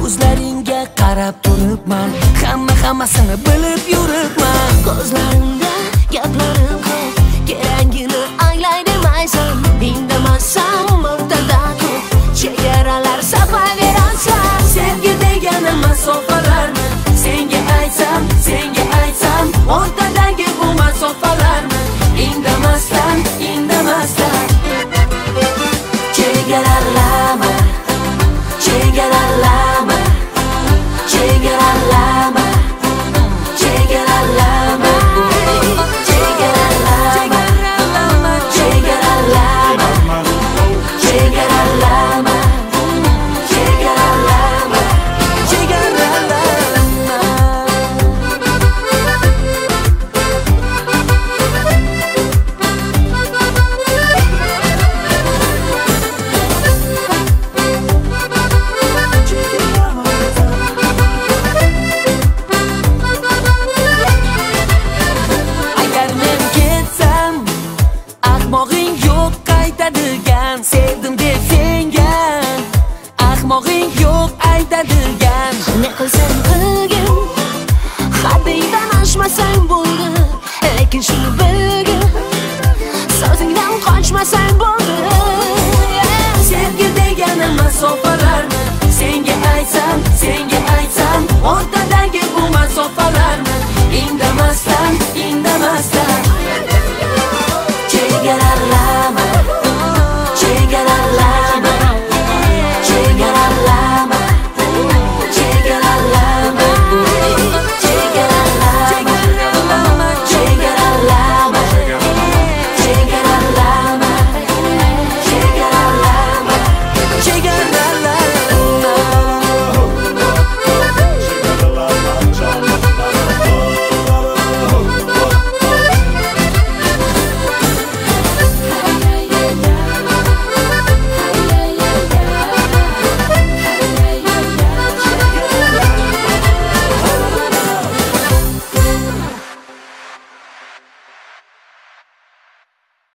ko'zlaringga qarab turibman, hammasini bilib yuribman. Ko'zlarimda gaplarim ko'p, keragini anglay demaysan. Indamasam o'rtada ko'p chegaralar sapaverasan. Sevgi degani masofalarmi? Senga aytsam o'rtadagi bu masofalarmi? Indamasdan Chegaralama Chegaralama Chegaralama Chegaralama Chegaralama Chegaralama Chegaralama Ahmog'ing yo'q qaytadigan, sevdim deb senga. Ahmog'ing yo'q aytadigan. Ne qilsang qilgin, haddingdan oshmasang bo'ldi. Lekin shuni bilgin, so'zingdan qochmasang bo'ldi. Sevgi degani masofalarmi? Senga aytsam o'rtadagi bu masofalar